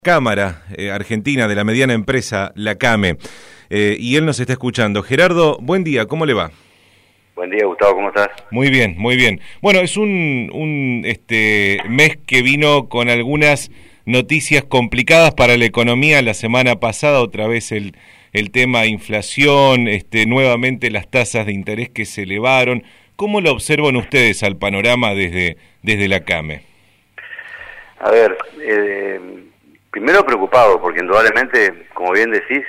Cámara Argentina de la mediana empresa, la CAME, y él nos está escuchando. Gerardo, buen día, ¿cómo le va? Buen día, Gustavo, ¿cómo estás? Muy bien, muy bien. Bueno, es un mes que vino con algunas noticias complicadas para la economía. La semana pasada otra vez el tema inflación, nuevamente las tasas de interés que se elevaron. ¿Cómo lo observan ustedes al panorama desde la CAME? A ver, primero preocupado, porque indudablemente, como bien decís,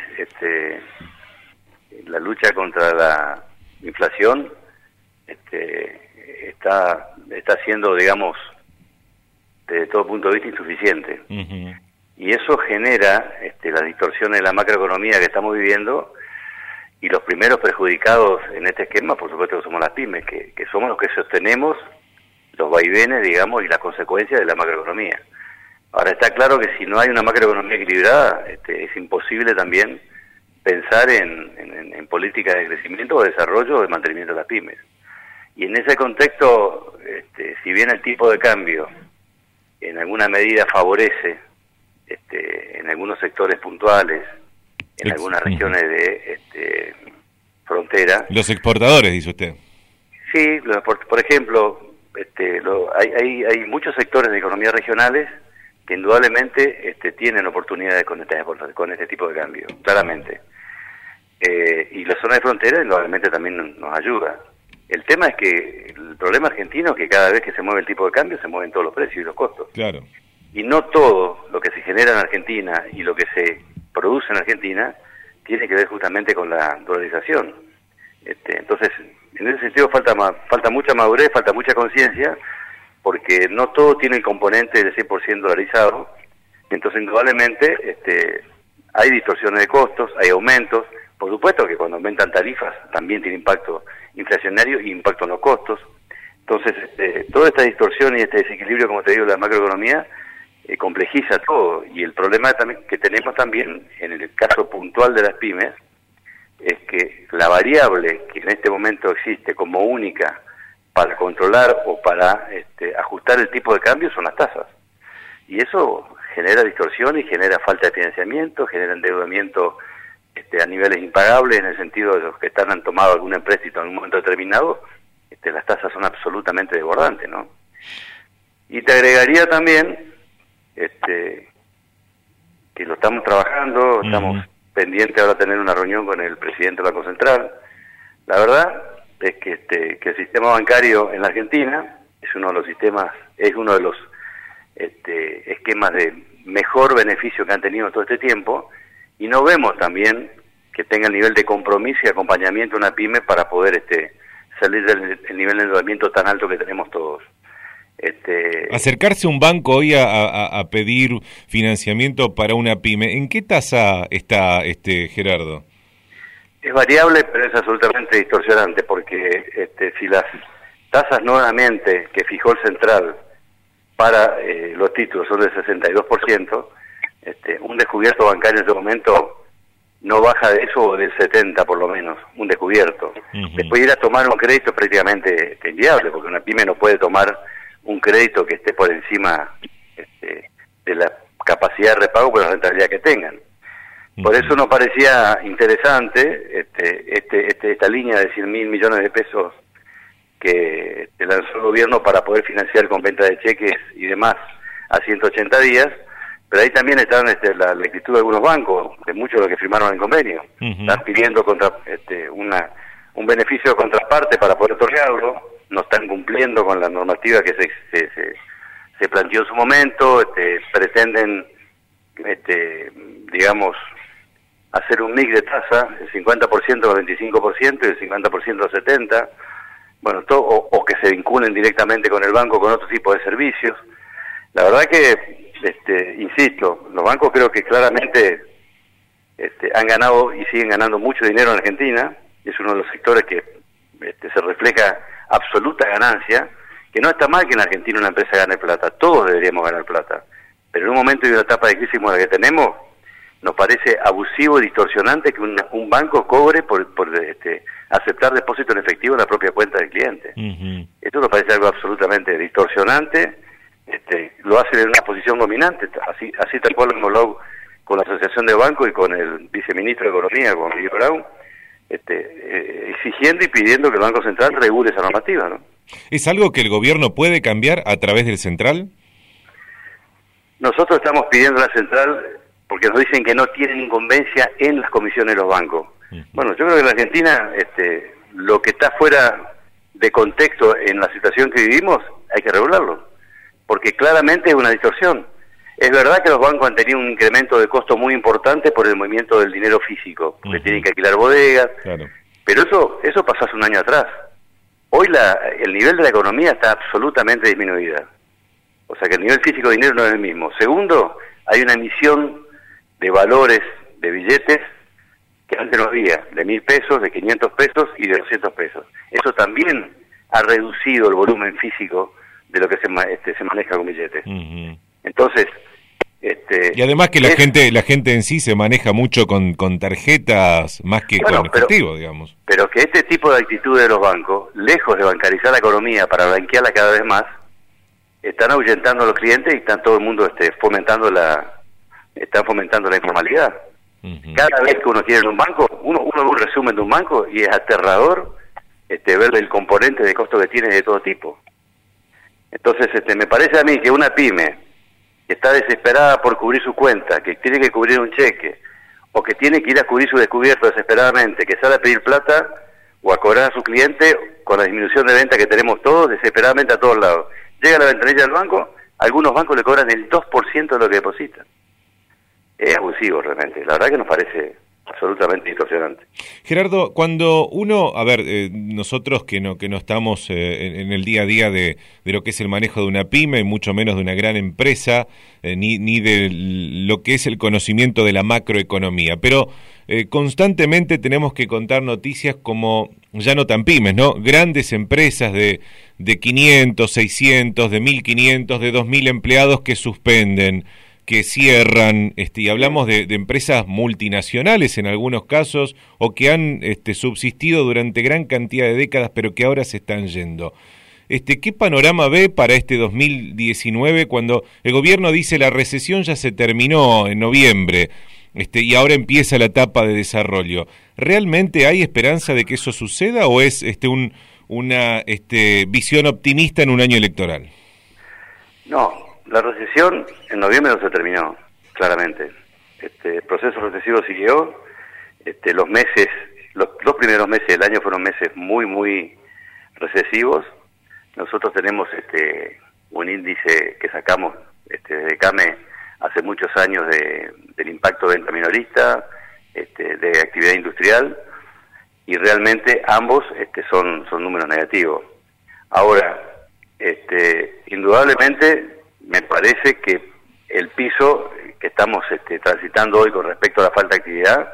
la lucha contra la inflación está siendo, digamos, desde todo punto de vista insuficiente. Uh-huh. Y eso genera las distorsiones de la macroeconomía que estamos viviendo, y los primeros perjudicados en este esquema, por supuesto, que somos las pymes, que somos los que sostenemos los vaivenes, digamos, y las consecuencias de la macroeconomía. Ahora, está claro que si no hay una macroeconomía equilibrada, es imposible también pensar en políticas de crecimiento o desarrollo o de mantenimiento de las pymes. Y en ese contexto, si bien el tipo de cambio en alguna medida favorece en algunos sectores puntuales, en algunas regiones de frontera. Los exportadores, dice usted. Sí, por ejemplo, hay muchos sectores de economías regionales que indudablemente tienen oportunidades con este tipo de cambio, claramente. Y la zona de frontera indudablemente también nos ayuda. El tema es que el problema argentino es que cada vez que se mueve el tipo de cambio se mueven todos los precios y los costos. Claro. Y no todo lo que se genera en Argentina y lo que se produce en Argentina tiene que ver justamente con la dolarización. Entonces, en ese sentido falta mucha madurez, falta mucha conciencia, porque no todo tiene el componente del 100% dolarizado. Entonces, indudablemente, hay distorsiones de costos, hay aumentos. Por supuesto que cuando aumentan tarifas también tiene impacto inflacionario y impacto en los costos. Entonces, toda esta distorsión y este desequilibrio, como te digo, de la macroeconomía, complejiza todo. Y el problema que tenemos también, en el caso puntual de las pymes, es que la variable que en este momento existe como única para controlar o para ajustar el tipo de cambio son las tasas. Y eso genera distorsión y genera falta de financiamiento, genera endeudamiento a niveles impagables, en el sentido de los que han tomado algún empréstito en un momento determinado. Las tasas son absolutamente desbordantes, ¿no? Y te agregaría también que lo estamos trabajando, estamos pendientes ahora de tener una reunión con el presidente del Banco Central. La verdad es que el sistema bancario en la Argentina es uno de los esquemas de mejor beneficio que han tenido todo este tiempo, y no vemos también que tenga el nivel de compromiso y acompañamiento de una pyme para poder salir del nivel de endeudamiento tan alto que tenemos todos. Acercarse a un banco hoy a pedir financiamiento para una pyme, ¿en qué tasa está, Gerardo? Es variable, pero es absolutamente distorsionante, porque si las tasas nuevamente que fijó el Central para los títulos son del 62%, un descubierto bancario en este momento no baja de eso, o del 70% por lo menos, un descubierto. Uh-huh. Después ir a tomar un crédito es prácticamente inviable, porque una pyme no puede tomar un crédito que esté por encima de la capacidad de repago por la rentabilidad que tengan. Por eso nos parecía interesante esta línea de 100.000 millones de pesos que lanzó el gobierno para poder financiar con venta de cheques y demás a 180 días, pero ahí también están la actitud de algunos bancos, de muchos de los que firmaron el convenio. Uh-huh. Están pidiendo un beneficio de contraparte para poder otorgarlo, no están cumpliendo con la normativa que se planteó en su momento, pretenden, digamos, hacer un mix de tasa, el 50% al 25% y el 50% al 70%, bueno, o que se vinculen directamente con el banco con otro tipo de servicios. La verdad que, insisto, los bancos creo que claramente han ganado y siguen ganando mucho dinero en Argentina, es uno de los sectores que se refleja absoluta ganancia, que no está mal que en Argentina una empresa gane plata, todos deberíamos ganar plata, pero en un momento y una etapa de crisis como la que tenemos, nos parece abusivo y distorsionante que un banco cobre por aceptar depósito en efectivo en la propia cuenta del cliente. Uh-huh. Esto nos parece algo absolutamente distorsionante, lo hacen en una posición dominante, así tal cual lo hemos hablado con la Asociación de Bancos y con el viceministro de Economía, con Miguel Brown, exigiendo y pidiendo que el Banco Central regule esa normativa, ¿no? ¿Es algo que el gobierno puede cambiar a través del central? Nosotros estamos pidiendo a la central porque nos dicen que no tienen incumbencia en las comisiones de los bancos. Bueno, yo creo que en la Argentina lo que está fuera de contexto en la situación que vivimos hay que regularlo, porque claramente es una distorsión. Es verdad que los bancos han tenido un incremento de costo muy importante por el movimiento del dinero físico, porque tienen que alquilar bodegas, claro. Pero eso pasó hace un año atrás. Hoy el nivel de la economía está absolutamente disminuida. O sea que el nivel físico de dinero no es el mismo. Segundo, hay una emisión de valores, de billetes, que antes no había, de 1.000 pesos, de 500 pesos y de 200 pesos. Eso también ha reducido el volumen físico de lo que se maneja con billetes. Entonces... y además que la gente en sí se maneja mucho con tarjetas más que con efectivo, digamos. Pero que este tipo de actitudes de los bancos, lejos de bancarizar la economía para blanquearla cada vez más, están ahuyentando a los clientes y están todo el mundo fomentando la informalidad. Cada vez que uno quiere en un banco, uno ve un resumen de un banco y es aterrador ver el componente de costo que tiene de todo tipo. Entonces me parece a mí que una pyme que está desesperada por cubrir su cuenta, que tiene que cubrir un cheque, o que tiene que ir a cubrir su descubierto desesperadamente, que sale a pedir plata o a cobrar a su cliente con la disminución de venta que tenemos todos desesperadamente a todos lados. Llega a la ventanilla del banco, algunos bancos le cobran el 2% de lo que depositan. Es abusivo realmente, la verdad que nos parece absolutamente distorsionante. Gerardo, cuando uno, nosotros que no estamos en el día a día de lo que es el manejo de una pyme, y mucho menos de una gran empresa, ni de lo que es el conocimiento de la macroeconomía, pero constantemente tenemos que contar noticias como, ya no tan pymes, ¿no? Grandes empresas de 500, 600, de 1.500, de 2.000 empleados que suspenden, que cierran, y hablamos de empresas multinacionales en algunos casos, o que han subsistido durante gran cantidad de décadas, pero que ahora se están yendo. ¿Qué panorama ve para este 2019 cuando el gobierno dice la recesión ya se terminó en noviembre, y ahora empieza la etapa de desarrollo? ¿Realmente hay esperanza de que eso suceda o es una visión optimista en un año electoral? No. La recesión en noviembre no se terminó, claramente. El proceso recesivo siguió. Los dos primeros meses del año fueron meses muy, muy recesivos. Nosotros tenemos un índice que sacamos desde CAME hace muchos años del impacto de venta minorista, de actividad industrial, y realmente ambos son números negativos. Ahora, indudablemente, me parece que el piso que estamos transitando hoy con respecto a la falta de actividad,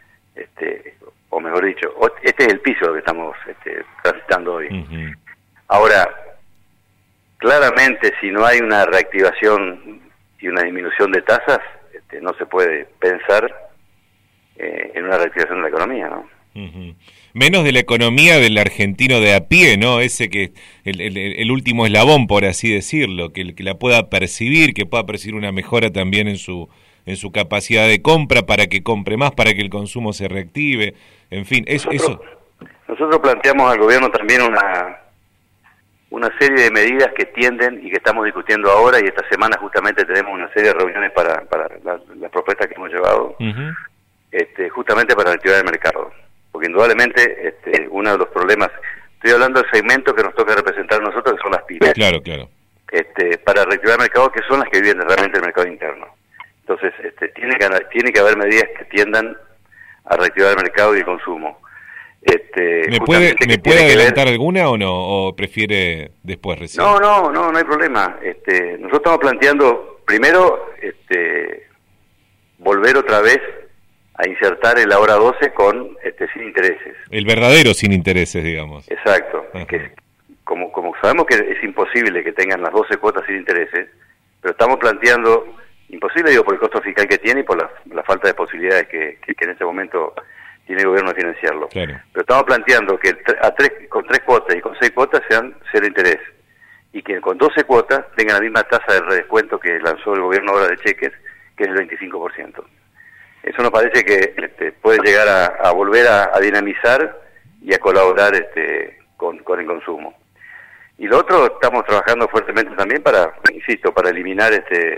o mejor dicho, este es el piso que estamos transitando hoy. Ahora, claramente si no hay una reactivación y una disminución de tasas, no se puede pensar en una reactivación de la economía, ¿no? Menos de la economía del argentino de a pie, ¿no? Ese que el último eslabón, por así decirlo, que la pueda percibir, que pueda percibir una mejora también en su capacidad de compra, para que compre más, para que el consumo se reactive, en fin, eso. Nosotros planteamos al gobierno también una serie de medidas que tienden y que estamos discutiendo ahora, y esta semana justamente tenemos una serie de reuniones para las propuestas que hemos llevado, justamente para reactivar el mercado. Porque indudablemente uno de los problemas, estoy hablando del segmento que nos toca representar a nosotros, que son las pymes. Claro. Para reactivar el mercado, que son las que viven realmente el mercado interno. Entonces, tiene que haber medidas que tiendan a reactivar el mercado y el consumo. ¿Me puede adelantar alguna o no? ¿O prefiere después recién? No hay problema. Nosotros estamos planteando, primero, volver otra vez a insertar el ahora 12 con sin intereses. El verdadero sin intereses, digamos. Exacto. Que como sabemos que es imposible que tengan las 12 cuotas sin intereses, pero estamos planteando, imposible por el costo fiscal que tiene y por la falta de posibilidades que en este momento tiene el gobierno de financiarlo. Claro. Pero estamos planteando que con 3 cuotas y con 6 cuotas sean 0 interés. y que con 12 cuotas tengan la misma tasa de redescuento que lanzó el gobierno ahora de cheques, que es el 25%. Eso nos parece que puede llegar a volver a dinamizar y a colaborar con el consumo. Y lo otro, estamos trabajando fuertemente también para eliminar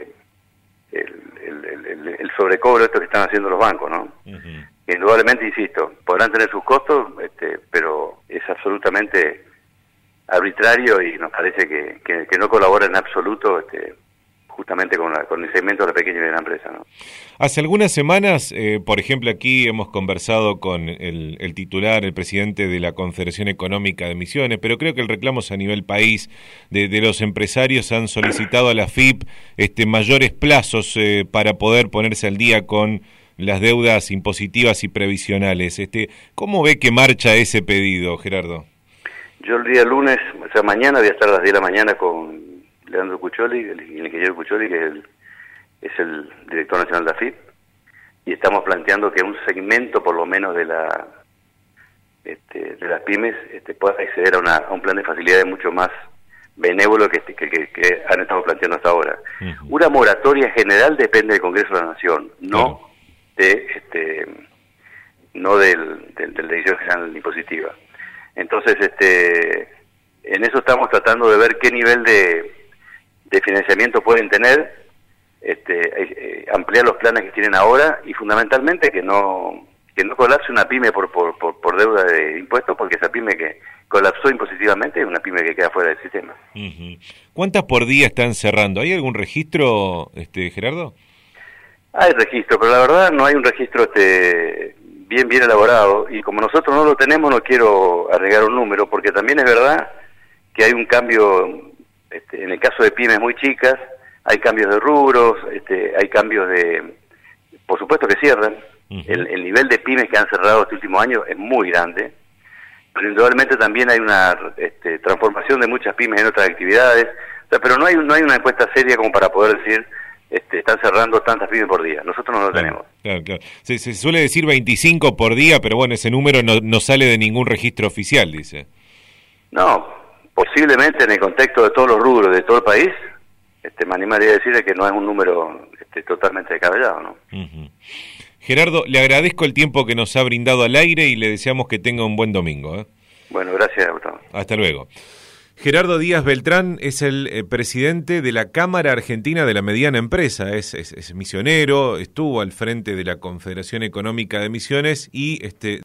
el sobrecobro esto que están haciendo los bancos, ¿no? Uh-huh. Que indudablemente, insisto, podrán tener sus costos, pero es absolutamente arbitrario y nos parece que no colabora en absoluto justamente con el segmento de la pequeña y mediana empresa, ¿no? Hace algunas semanas, por ejemplo, aquí hemos conversado con el titular, el presidente de la Confederación Económica de Misiones, pero creo que el reclamo es a nivel país, de los empresarios han solicitado a la AFIP mayores plazos para poder ponerse al día con las deudas impositivas y previsionales. ¿Cómo ve que marcha ese pedido, Gerardo? Yo el día lunes, o sea, mañana voy a estar a las 10 de la mañana con Leandro Cuccioli, el ingeniero Cuccioli, que es el director nacional de AFIP, y estamos planteando que un segmento, por lo menos, de las pymes pueda acceder a un plan de facilidades mucho más benévolo que han estado planteando hasta ahora. Uh-huh. Una moratoria general depende del Congreso de la Nación, no no de la Dirección General Impositiva. Entonces, en eso estamos tratando de ver qué nivel de financiamiento pueden tener, ampliar los planes que tienen ahora y fundamentalmente que no colapse una pyme por deuda de impuestos, porque esa pyme que colapsó impositivamente es una pyme que queda fuera del sistema. Uh-huh. ¿Cuántas por día están cerrando? ¿Hay algún registro, Gerardo? Hay registro, pero la verdad no hay un registro bien elaborado, y como nosotros no lo tenemos, no quiero agregar un número, porque también es verdad que hay un cambio, en el caso de pymes muy chicas, hay cambios de rubros, hay cambios por supuesto que cierran. Uh-huh. El nivel de pymes que han cerrado este último año es muy grande, pero indudablemente también hay una transformación de muchas pymes en otras actividades, o sea, pero no hay una encuesta seria como para poder decir están cerrando tantas pymes por día. Nosotros no lo tenemos. Claro. Se suele decir 25 por día, pero bueno, ese número no sale de ningún registro oficial, dice. No, posiblemente en el contexto de todos los rubros de todo el país, me animaría a decirle que no es un número totalmente descabellado, ¿no? Uh-huh. Gerardo, le agradezco el tiempo que nos ha brindado al aire y le deseamos que tenga un buen domingo, ¿eh? Bueno, gracias, Gustavo. Hasta luego. Gerardo Díaz Beltrán es el presidente de la Cámara Argentina de la Mediana Empresa, es misionero, estuvo al frente de la Confederación Económica de Misiones y